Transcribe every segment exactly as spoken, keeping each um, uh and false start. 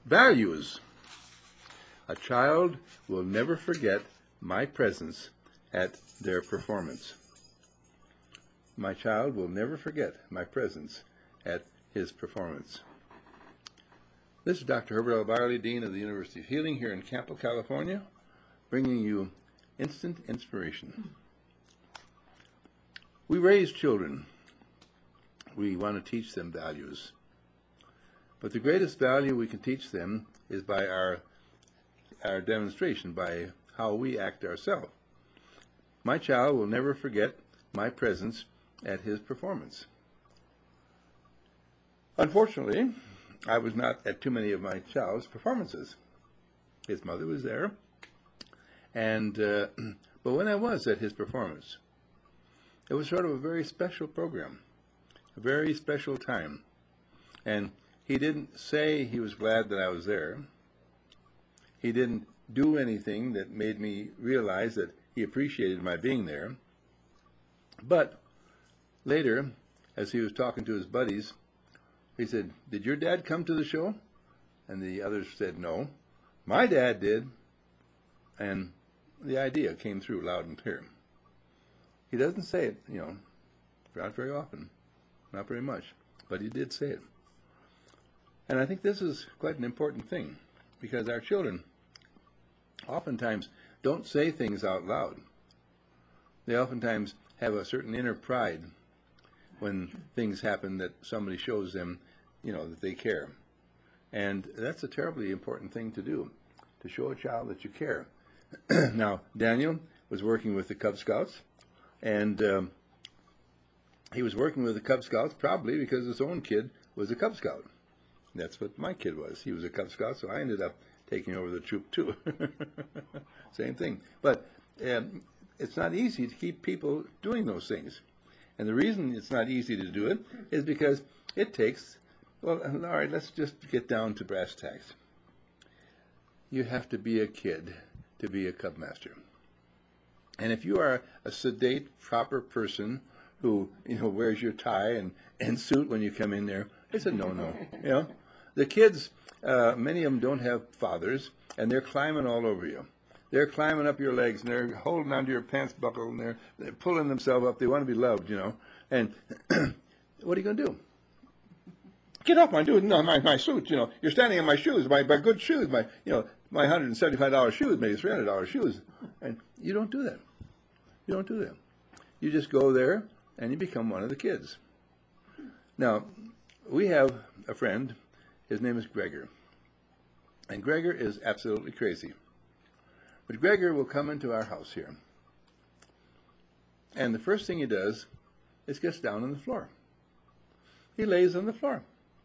Values. A child will never forget my presence at their performance. My child will never forget my presence at his performance. This is Doctor Herbert L. Barley, Dean of the University of Healing here in Campo, California, bringing you instant inspiration. We raise children. We want to teach them values. But the greatest value we can teach them is by our, our demonstration, by how we act ourselves. My child will never forget my presence at his performance. Unfortunately, I was not at too many of my child's performances. His mother was there, and uh, but when I was at his performance, it was sort of a very special program, a very special time. And he didn't say he was glad that I was there. He didn't do anything that made me realize that he appreciated my being there. But later, as he was talking to his buddies, he said, "Did your dad come to the show?" And the others said, "No." "My dad did." And the idea came through loud and clear. He doesn't say it, you know, not very often, not very much, but he did say it. And I think this is quite an important thing, because our children oftentimes don't say things out loud. They oftentimes have a certain inner pride when things happen that somebody shows them, you know, that they care. And that's a terribly important thing to do, to show a child that you care. Now, Daniel was working with the Cub Scouts, and um, he was working with the Cub Scouts probably because his own kid was a Cub Scout. That's what my kid was. He was a Cub Scout, so I ended up taking over the troop too. Same thing. But um, it's not easy to keep people doing those things. And the reason it's not easy to do it is because it takes, well, all right, let's just get down to brass tacks. You have to be a kid to be a Cub Master. And if you are a sedate, proper person who, you know, wears your tie and, and suit when you come in there, it's a no-no. You know, the kids, uh, many of them don't have fathers, and they're climbing all over you. They're climbing up your legs, and they're holding onto your pants buckle, and they're, they're pulling themselves up. They want to be loved, you know. And what are you going to do? Get off my dude, no, my, my suit, you know. You're standing in my shoes, my, my good shoes, my, you know, my one hundred seventy-five dollar shoes, maybe three hundred dollar shoes. And you don't do that. You don't do that. You just go there, and you become one of the kids. Now, we have a friend. His name is Gregor. And Gregor is absolutely crazy. But Gregor will come into our house here. And the first thing he does is gets down on the floor. He lays on the floor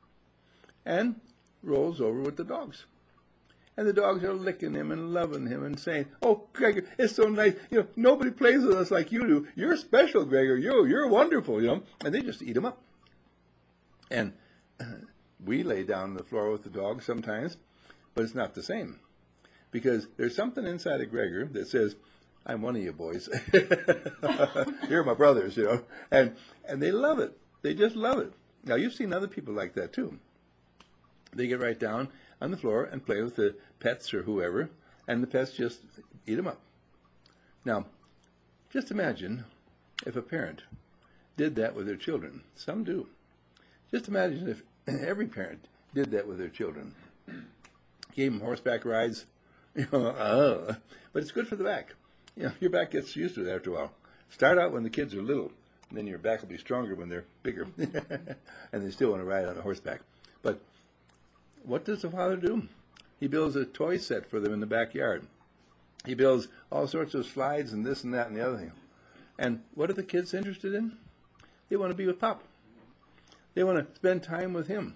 and rolls over with the dogs. And the dogs are licking him and loving him and saying, "Oh, Gregor, it's so nice. You know, nobody plays with us like you do. You're special, Gregor. You, you're wonderful, you know." And they just eat him up. And we lay down on the floor with the dogs sometimes, but it's not the same. Because there's something inside of Gregor that says, "I'm one of you boys. You're my brothers," you know. And, and they love it. They just love it. Now, you've seen other people like that, too. They get right down on the floor and play with the pets or whoever, and the pets just eat them up. Now, just imagine if a parent did that with their children. Some do. Just imagine if every parent did that with their children. Gave them horseback rides, you know, uh, but it's good for the back. You know, your back gets used to it after a while. Start out when the kids are little, and then your back will be stronger when they're bigger, and they still want to ride on a horseback. But what does the father do? He builds a toy set for them in the backyard. He builds all sorts of slides and this and that and the other thing. And what are the kids interested in? They want to be with Pop. They want to spend time with him.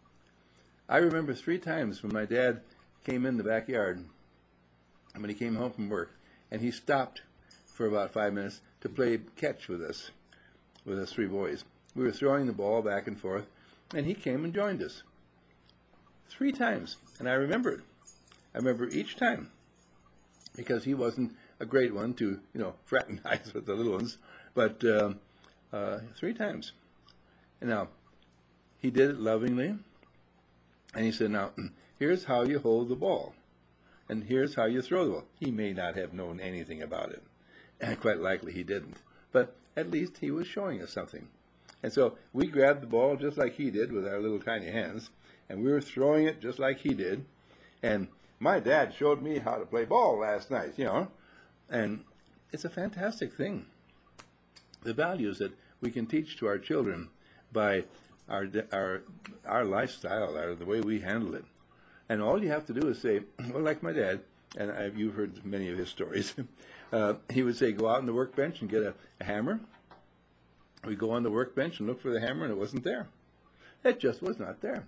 I remember three times when my dad came in the backyard, and when he came home from work, and he stopped for about five minutes to play catch with us, with us three boys. We were throwing the ball back and forth, and he came and joined us. Three times, and I remember it. I remember each time, because he wasn't a great one to, you know, fraternize with the little ones, but um, uh, three times. And now, he did it lovingly, and he said, "Now, here's how you hold the ball, and here's how you throw the ball. He may not have known anything about it, and quite likely he didn't, but at least he was showing us something. And so we grabbed the ball just like he did with our little tiny hands, and we were throwing it just like he did. And my dad showed me how to play ball last night, you know, and it's a fantastic thing. The values that we can teach to our children by our our our lifestyle, our, the way we handle it. And all you have to do is say, well, like my dad, and I've, you've heard many of his stories, uh, he would say, go out on the workbench and get a, a hammer. We go on the workbench and look for the hammer, and it wasn't there. It just was not there.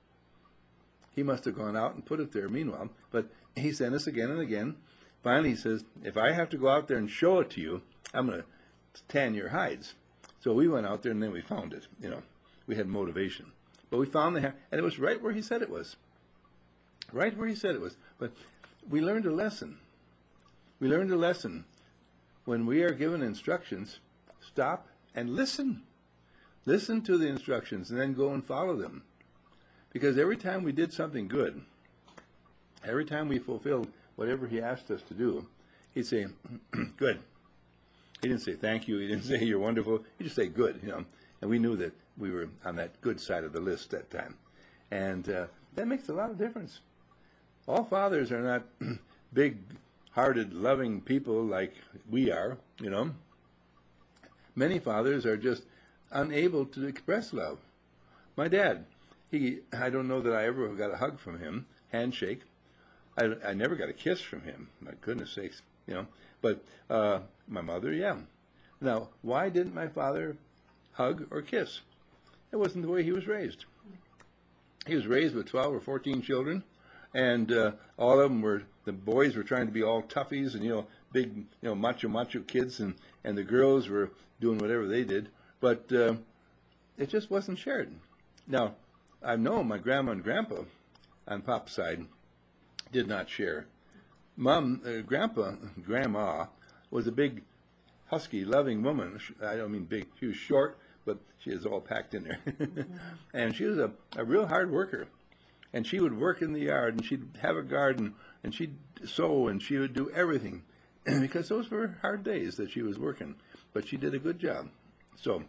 He must have gone out and put it there meanwhile, but he sent us again and again. Finally, he says, if I have to go out there and show it to you, I'm going to tan your hides. So we went out there, and then we found it. You know, we had motivation. But we found the hammer, and it was right where he said it was. Right where he said it was. But we learned a lesson. We learned a lesson. When we are given instructions, stop and listen. Listen to the instructions and then go and follow them. Because every time we did something good, every time we fulfilled whatever he asked us to do, he'd say, good. He didn't say thank you. He didn't say you're wonderful. He just say good, you know. And we knew that we were on that good side of the list that time. And uh, that makes a lot of difference. All fathers are not big-hearted, loving people like we are, you know. Many fathers are just unable to express love. My dad, he, I don't know that I ever got a hug from him, handshake. I, I never got a kiss from him, my goodness sakes, you know. But uh, my mother, yeah. Now, why didn't my father hug or kiss? It wasn't the way he was raised. He was raised with twelve or fourteen children, and uh, all of them were, the boys were trying to be all toughies and, you know, big, you know, macho, macho kids, and, and the girls were doing whatever they did. But uh, it just wasn't shared. Now, I know my grandma and grandpa on Pop's side did not share. Mom, uh, grandpa, grandma was a big, husky, loving woman. I don't mean big. She was short, but she was all packed in there. And she was a, a real hard worker. And she would work in the yard, and she'd have a garden, and she'd sew, and she would do everything. Because those were hard days that she was working. But she did a good job. So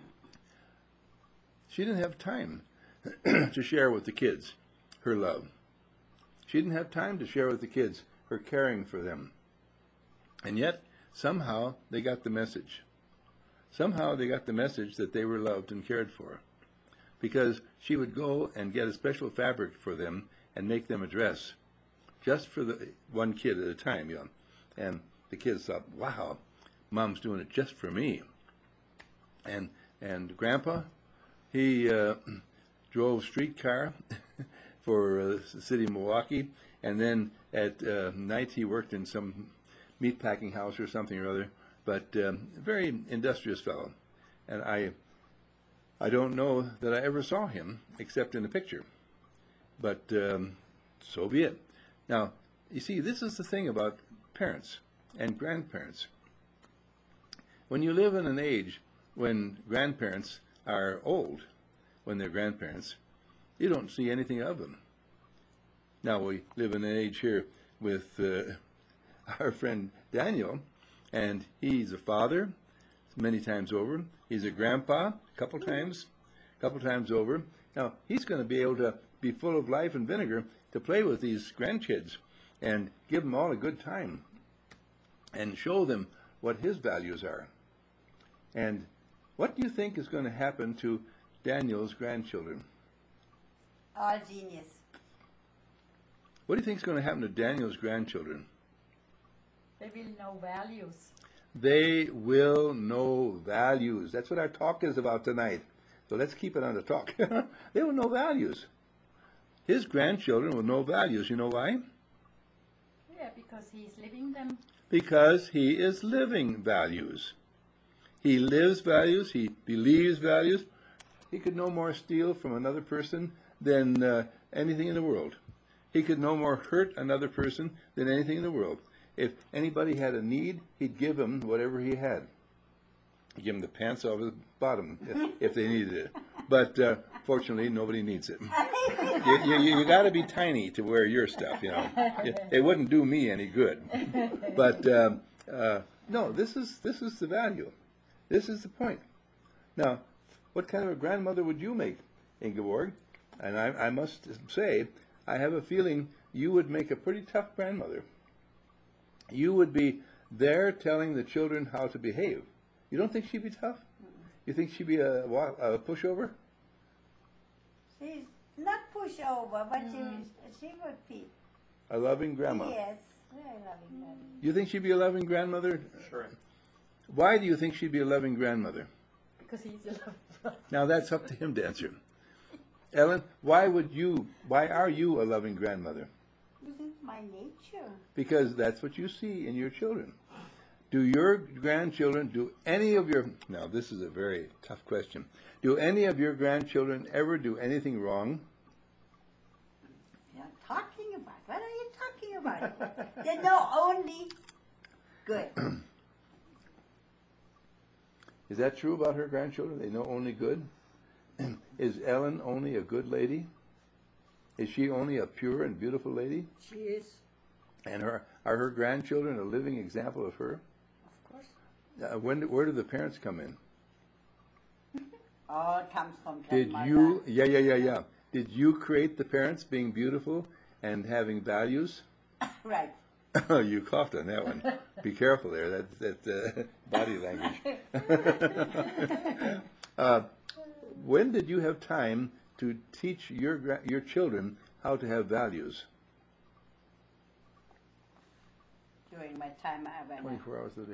she didn't have time to share with the kids her love. She didn't have time to share with the kids her caring for them. And yet, somehow, they got the message. Somehow they got the message that they were loved and cared for. Because she would go and get a special fabric for them and make them a dress. Just for the one kid at a time, you know. And the kids thought, wow, Mom's doing it just for me. And and Grandpa, he uh, drove streetcar for uh, the city of Milwaukee, and then at uh, night he worked in some meatpacking house or something or other. But um, a very industrious fellow, and I I don't know that I ever saw him except in a picture. But um, so be it. Now, you see, this is the thing about parents and grandparents. When you live in an age when grandparents are old, when they're grandparents, you don't see anything of them. Now, we live in an age here with uh, our friend Daniel, and he's a father many times over. He's a grandpa a couple times, a couple times over. Now, he's going to be able to be full of life and vinegar to play with these grandkids and give them all a good time and show them what his values are. And what do you think is going to happen to Daniel's grandchildren? All genius. What do you think is going to happen to Daniel's grandchildren? They will know values. They will know values. That's what our talk is about tonight. So let's keep it on the talk. They will know values. His grandchildren will know values. You know why? Yeah, because he's living them. Because he is living values. He lives values. He believes values. He could no more steal from another person than uh, anything in the world. He could no more hurt another person than anything in the world. If anybody had a need, he'd give them whatever he had. He'd give them the pants off his bottom if, if they needed it. But uh, Fortunately, nobody needs it. You, you, you got to be tiny to wear your stuff, you know. It, it wouldn't do me any good. But uh, uh, no, this is this is the value. This is the point. Now, what kind of a grandmother would you make, Ingeborg? And I, I must say, I have a feeling you would make a pretty tough grandmother. You would be there telling the children how to behave. You don't think she'd be tough? You think she'd be a, a pushover? She's not pushover, but she, she would be. A loving grandma. Yes, very loving grandma. You think she'd be a loving grandmother? Sure. Why do you think she'd be a loving grandmother? Because he's a lover. Now that's up to him to answer. Ellen, why would you, why are you a loving grandmother? This is my nature. Because that's what you see in your children. Do your grandchildren, do any of your, now this is a very tough question, do any of your grandchildren ever do anything wrong? You're talking about, what are you talking about? They know only good. Is that true about her grandchildren? They know only good? Is Ellen only a good lady? Is she only a pure and beautiful lady? She is, And her, are her grandchildren a living example of her? of course. Uh, when, where do the parents come in? All comes from Did grandmother. you, yeah, yeah, yeah, yeah. Did you create the parents being beautiful and having values? Right. You coughed on that one. Be careful there. That's that's uh, body language. uh, when did you have time to teach your gra- your children how to have values? During my time I went. twenty-four hours a day.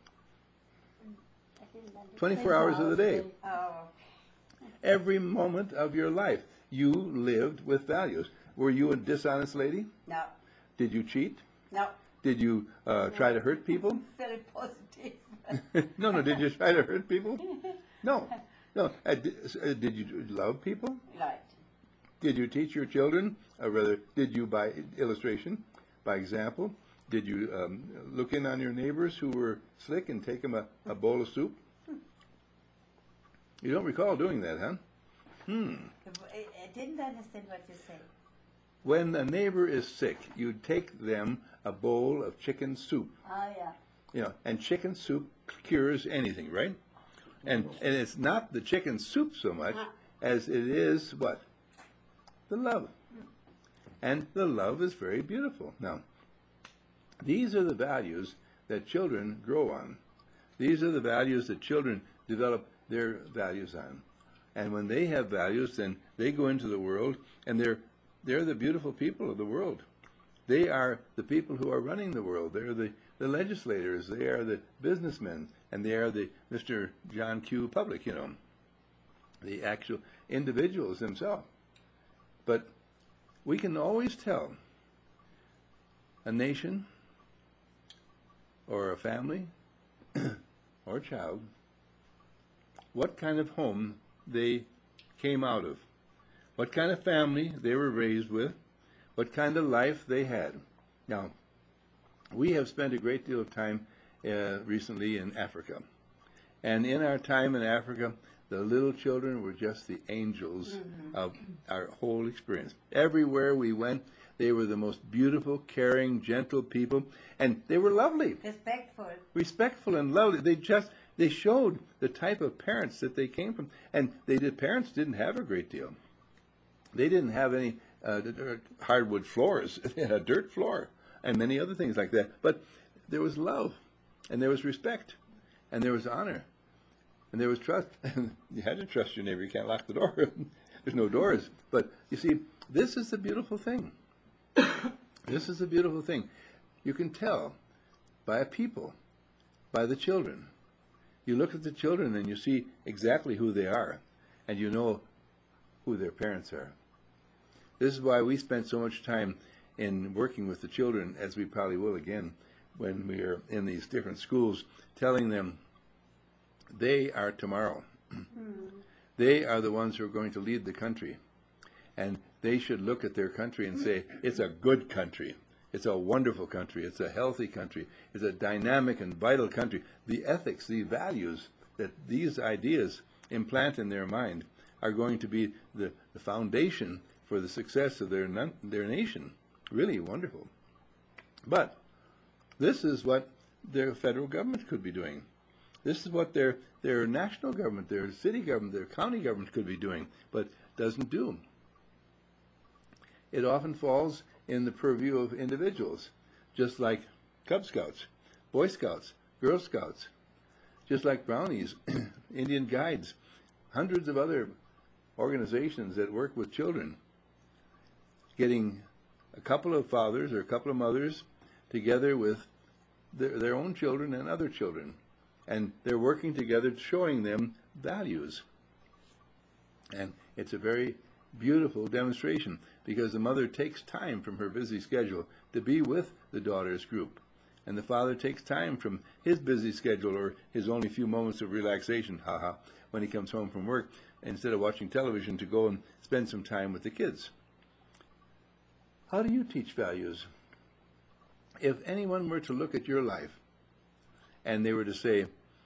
I didn't understand. twenty-four hours of the day. Oh, Every moment of your life, you lived with values. Were you a dishonest lady? no, Did you cheat? no, Did you uh, try to hurt people? very positive. No, no. Did you try to hurt people? No, no. Uh, did, uh, did you love people? Right. Did you teach your children, or rather, did you by illustration, by example, did you um, look in on your neighbors who were slick and take them a, a bowl of soup? You don't recall doing that, huh? Hmm. I, I didn't understand what you said. When a neighbor is sick, you take them a bowl of chicken soup. Oh, yeah. You know, and chicken soup cures anything, right? And and it's not the chicken soup so much as it is what? The love. And the love is very beautiful. Now, these are the values that children grow on. These are the values that children develop their values on. And when they have values, then they go into the world, and they're they're the beautiful people of the world. They are the people who are running the world. They're the, the legislators. They are the businessmen. And they are the Mister John Q. Public, you know, the actual individuals themselves. But we can always tell a nation or a family or a child what kind of home they came out of, what kind of family they were raised with, what kind of life they had. Now, we have spent a great deal of time uh, recently in Africa. And in our time in Africa, the little children were just the angels mm-hmm. of our whole experience. Everywhere we went, they were the most beautiful, caring, gentle people, and they were lovely. Respectful. Respectful and lovely. They just, they showed the type of parents that they came from. And they did, parents didn't have a great deal. They didn't have any uh, hardwood floors. They had a dirt floor and many other things like that. But there was love, and there was respect, and there was honor, and there was trust. You had to trust your neighbor. You can't lock the door. There's no doors. But you see, this is the beautiful thing. This is the beautiful thing. You can tell by a people, by the children. You look at the children and you see exactly who they are, and you know who their parents are. This is why we spent so much time in working with the children, as we probably will again when we are in these different schools, telling them they are tomorrow. Mm. They are the ones who are going to lead the country. And they should look at their country and say, it's a good country. It's a wonderful country. It's a healthy country. It's a dynamic and vital country. The ethics, the values that these ideas implant in their mind, are going to be the, the foundation for the success of their, non, their nation. Really wonderful. But this is what their federal government could be doing. This is what their, their national government, their city government, their county government could be doing, but doesn't do. It often falls in the purview of individuals, just like Cub Scouts, Boy Scouts, Girl Scouts, just like Brownies, Indian Guides, hundreds of other organizations that work with children, getting a couple of fathers or a couple of mothers together with their, their own children and other children. And they're working together, showing them values. And it's a very beautiful demonstration because the mother takes time from her busy schedule to be with the daughter's group. And the father takes time from his busy schedule or his only few moments of relaxation, haha, when he comes home from work, instead of watching television, to go and spend some time with the kids. How do you teach values? If anyone were to look at your life and they were to say,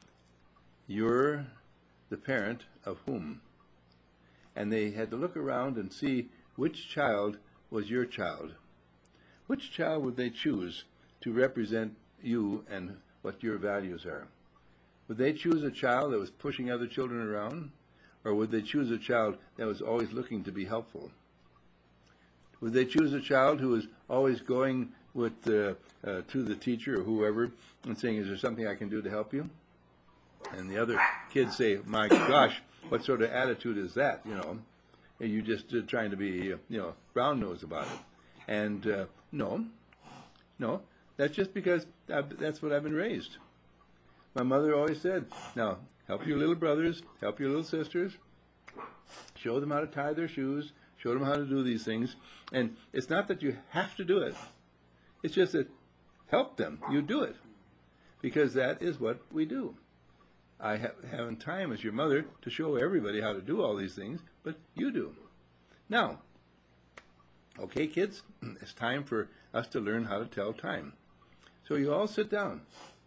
you're the parent of whom? And they had to look around and see which child was your child. Which child would they choose to represent you and what your values are? Would they choose a child that was pushing other children around? Or would they choose a child that was always looking to be helpful? Would they choose a child who was always going with uh, uh, to the teacher or whoever and saying, is there something I can do to help you? And the other kids say, my gosh, what sort of attitude is that, you know? Are you just uh, trying to be, uh, you know, brown-nosed about it? And uh, no, no, that's just because I've, that's what I've been raised. My mother always said, now, help your little brothers, help your little sisters, show them how to tie their shoes, show them how to do these things. And it's not that you have to do it. It's just that help them. You do it. Because that is what we do. I ha- haven't time as your mother to show everybody how to do all these things, but you do. Now, okay, kids, it's time for us to learn how to tell time. So you all sit down.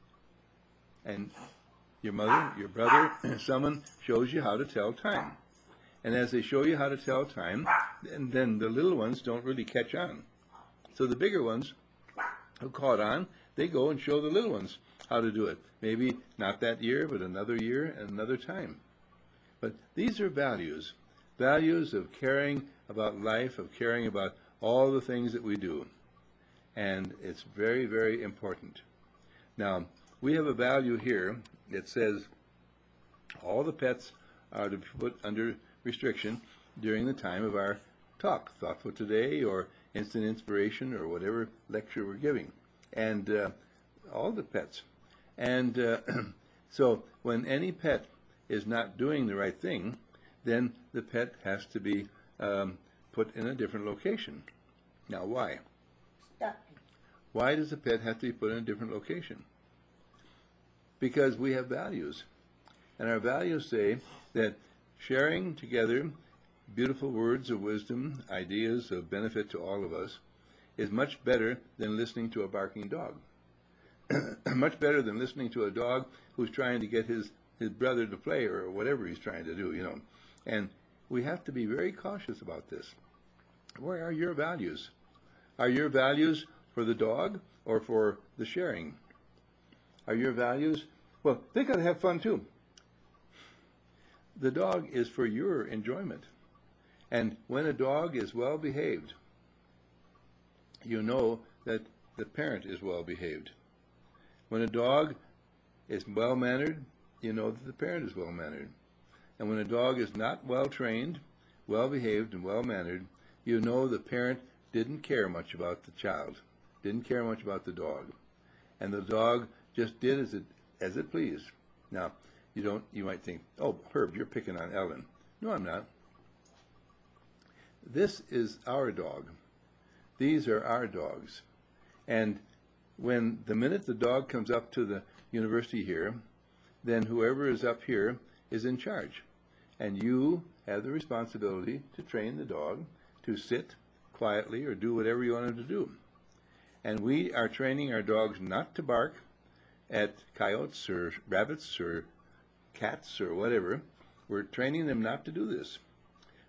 And your mother, your brother, someone shows you how to tell time. And as they show you how to tell time, then, then the little ones don't really catch on. So the bigger ones who caught on, they go and show the little ones how to do it. Maybe not that year, but another year and another time. But these are values. Values of caring about life, of caring about all the things that we do. And it's very, very important. Now, we have a value here that says all the pets are to be put under restriction during the time of our talk, Thoughtful Today or Instant Inspiration or whatever lecture we're giving. And uh, all the pets. And uh, so when any pet is not doing the right thing, then the pet has to be um, put in a different location. Now, why? Stop. Why does the pet have to be put in a different location? Because we have values. And our values say that sharing together beautiful words of wisdom, ideas of benefit to all of us, is much better than listening to a barking dog. Much better than listening to a dog who's trying to get his, his brother to play or whatever he's trying to do, you know. And we have to be very cautious about this. Where are your values? Are your values for the dog or for the sharing? Are your values, well, they got to have fun too. The dog is for your enjoyment. And when a dog is well behaved, you know that the parent is well behaved. When a dog is well mannered, you know that the parent is well mannered. And when a dog is not well trained, well behaved, and well mannered, you know the parent didn't care much about the child, didn't care much about the dog. And the dog just did as it as it pleased. Now, you don't you might think, oh, Herb, you're picking on Ellen. No, I'm not. This is our dog. These are our dogs. And when the minute the dog comes up to the university here, then whoever is up here is in charge. And you have the responsibility to train the dog to sit quietly or do whatever you want him to do. And we are training our dogs not to bark at coyotes or rabbits or cats or whatever. We're training them not to do this.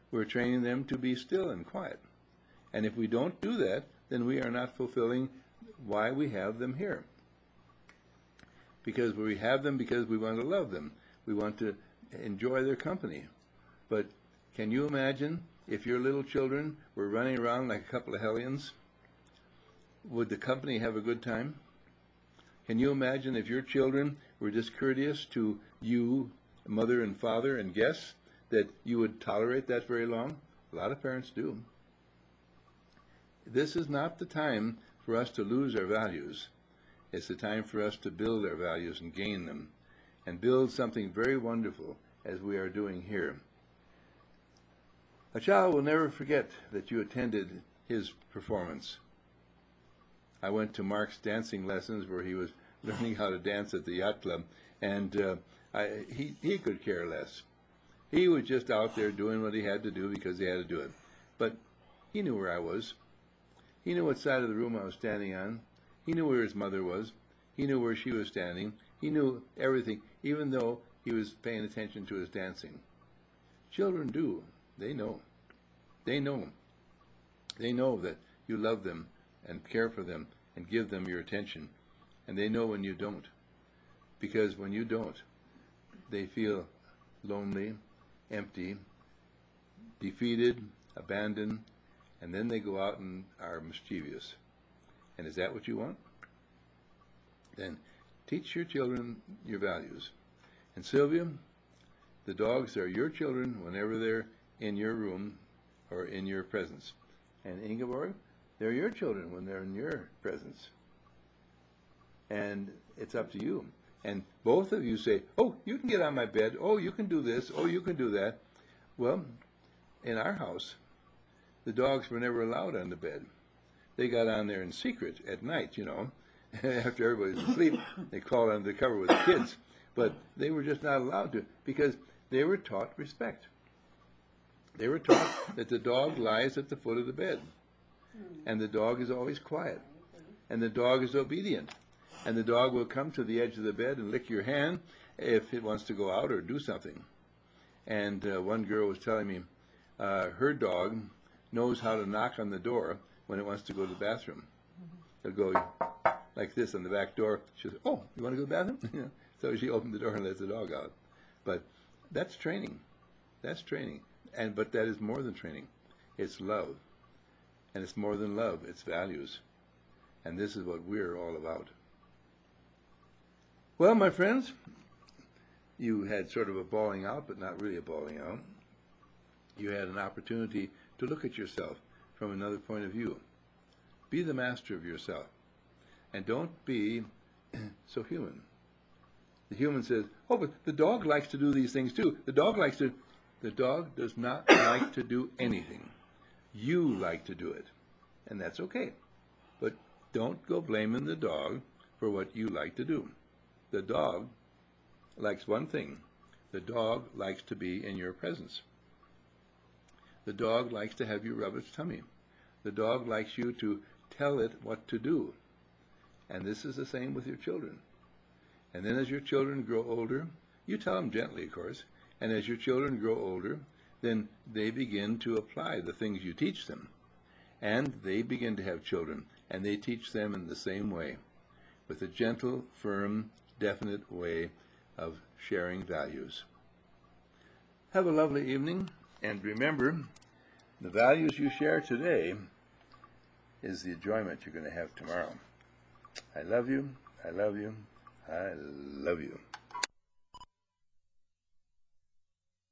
we're training them to be still and quiet. And if we don't do that, then we are not fulfilling why we have them here. Because we have them because we want to love them. We want to enjoy their company. But can you imagine if your little children were running around like a couple of hellions? Would the company have a good time? Can you imagine if your children were discourteous to you, mother and father and guests, that you would tolerate that very long? A lot of parents do. This is not the time for us to lose our values. It's the time for us to build our values and gain them, and build something very wonderful as we are doing here. A child will never forget that you attended his performance. I went to Mark's dancing lessons where he was learning how to dance at the yacht club, and uh, I, he, he could care less. He was just out there doing what he had to do because he had to do it. But he knew where I was. He knew what side of the room I was standing on. He knew where his mother was. He knew where she was standing. He knew everything, even though he was paying attention to his dancing. Children do. They know. They know. They know that you love them and care for them and give them your attention. And they know when you don't. Because when you don't, they feel lonely, empty, defeated, abandoned, and then they go out and are mischievous. And is that what you want? Then teach your children your values. And Sylvia, the dogs are your children whenever they're in your room or in your presence. And Ingeborg, they're your children when they're in your presence. And it's up to you. And both of you say, oh, you can get on my bed. Oh, you can do this. Oh, you can do that. Well, in our house, the dogs were never allowed on the bed. They got on there in secret at night, you know. After everybody's asleep, they crawled under the cover with the kids. But they were just not allowed to because they were taught respect. They were taught that the dog lies at the foot of the bed. And the dog is always quiet. And the dog is obedient. And the dog will come to the edge of the bed and lick your hand if it wants to go out or do something. And uh, one girl was telling me uh, her dog knows how to knock on the door when it wants to go to the bathroom. It'll go like this on the back door. She'll say, oh, you want to go to the bathroom? So she opened the door and lets the dog out. But that's training. That's training. And but that is more than training. It's love. And it's more than love. It's values. And this is what we're all about. Well, my friends, you had sort of a bawling out, but not really a bawling out. You had an opportunity to look at yourself from another point of view. Be the master of yourself. And don't be so human. The human says, oh, but the dog likes to do these things too. The dog likes to... The dog does not like to do anything. You like to do it. And that's okay. But don't go blaming the dog for what you like to do. The dog likes one thing. The dog likes to be in your presence. The dog likes to have you rub its tummy. The dog likes you to tell it what to do. And this is the same with your children. And then as your children grow older, you tell them gently, of course, and as your children grow older, then they begin to apply the things you teach them. And they begin to have children, and they teach them in the same way, with a gentle, firm, definite way of sharing values. Have a lovely evening, and remember, the values you share today is the enjoyment you're going to have tomorrow. I love you, I love you, I love you.